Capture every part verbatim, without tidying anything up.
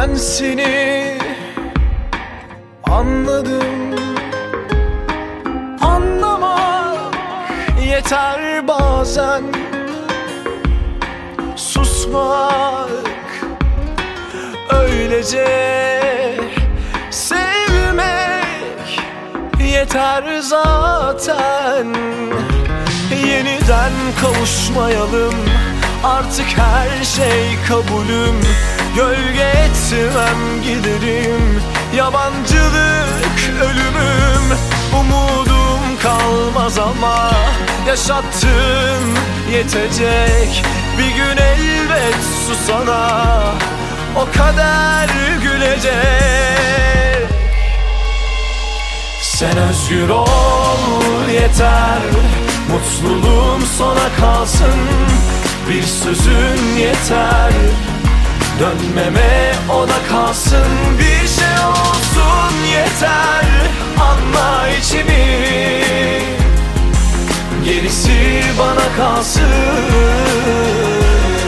Ben seni anladım, anlamak yeter bazen. Susmak öylece, sevmek yeter zaten. Yeniden kavuşmayalım, artık her şey kabulüm. Gölge etmem giderim, yabancılık ölümüm. Umudum kalmaz ama yaşattın yetecek. Bir gün elbet susana o kader gülecek. Sen özgür ol yeter, mutluluğum sona kalsın. Bir sözün yeter, dönmeme o da kalsın. Bir şey olsun yeter, anla içimi. Gerisi bana kalsın.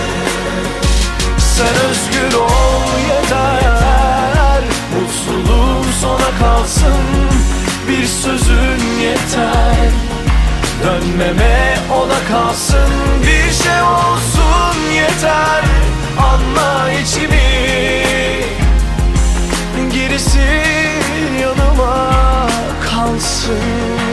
Sen özgür ol yeter, mutluluğum sona kalsın. Bir sözün yeter, dönmeme o da kalsın. Bir şey olsun yeter, anla içimi. Gerisi yanıma kalsın.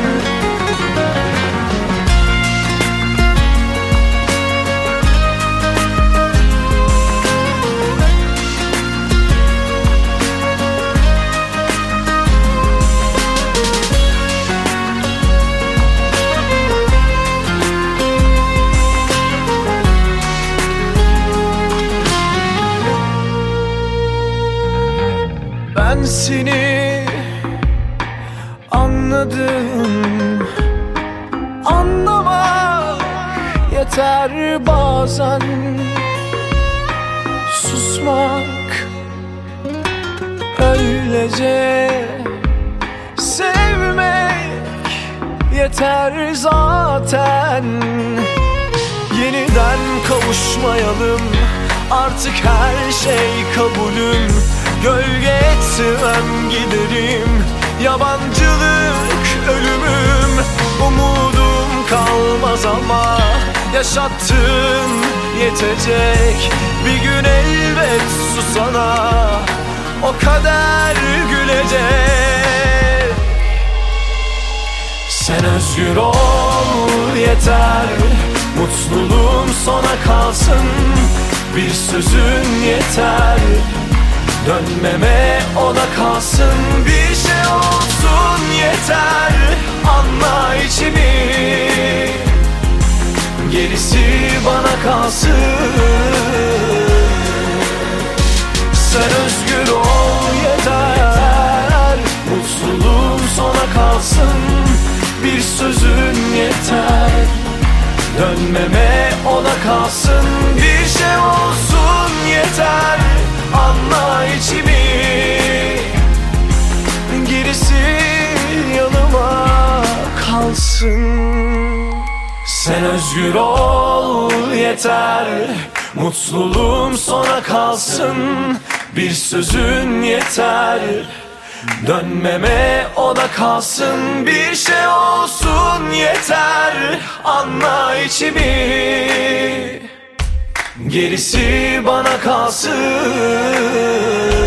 Ben seni anladım, anlamak yeter bazen. Susmak öylece, sevmek yeter zaten. Yeniden kavuşmayalım, artık her şey kabulüm. Gölge etmem giderim, yabancılık ölümüm. Umudum kalmaz ama yaşattın yetecek. Bir gün elbet susana o kader gülecek. Sen özgür ol yeter, mutluluğum sona kalsın. Bir sözün yeter, dönmeme o da kalsın. Bir şey olsun yeter, anla içimi. Gerisi bana kalsın. Sen özgür ol yeter, mutluluğum sona kalsın. Bir sözün yeter, dönmeme o da kalsın. Bir şey olsun yeter, anla içimi. Gerisi yanıma kalsın. Sen özgür ol yeter, mutluluğum sona kalsın. Bir sözün yeter, dönmeme o da kalsın. Bir şey olsun yeter, anla içimi. Gerisi bana kalsın.